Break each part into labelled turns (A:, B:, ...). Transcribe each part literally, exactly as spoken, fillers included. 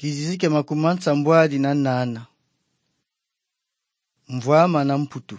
A: Kizizi kya makumansa mbwadi na nana. Mvwama na mputu.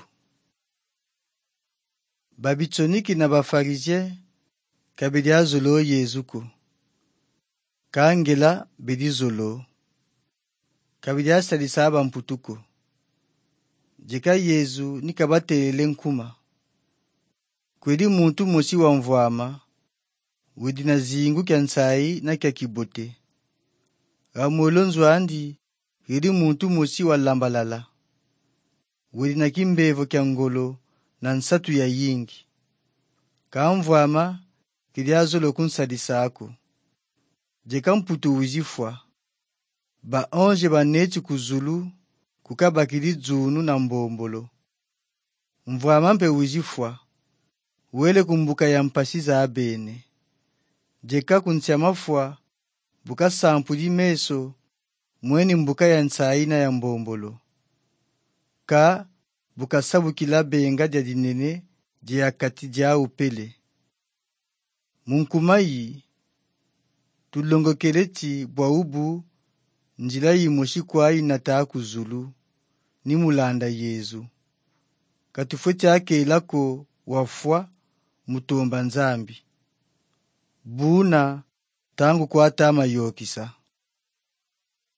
A: Babitsoniki na bafarizye kabidi azolo Yezuko. Kaangela bidi zolo. Kabidi asalisa aba mputuko. Jeka Yezu nikabatelele nkuma. Kwedi muntu mosi wa mvwama. Wedi na zingu kya nsai na kya kibote. Ramolonzo andi wedi muntu mosi wa lambalala. Wedi na kimbevo kya ngolo na nsatu ya yingi. Kamvwama kidi azolo kunsadisa ako. Jeka mputu wizifwa. Ba onje baneti kuzulu kukaba kidi dzunu na mbombolo. Mvwama mpe wizifwa. Wele kumbuka ya mpasiza abene. Jeka kuntia mafwa buka sampu di meso mweni mbuka ya nsaina ya mbombolo. Ka buka sabu kila benga dia dinene dia kati dia upele. Munkumayi tulongo keleti bwa ubu njila yimoshi kwa inata kuzulu ni mulanda Yezu. Katufweti ake ilako wafwa mutomba nzambi. Buna tangu kwa tama yokisa.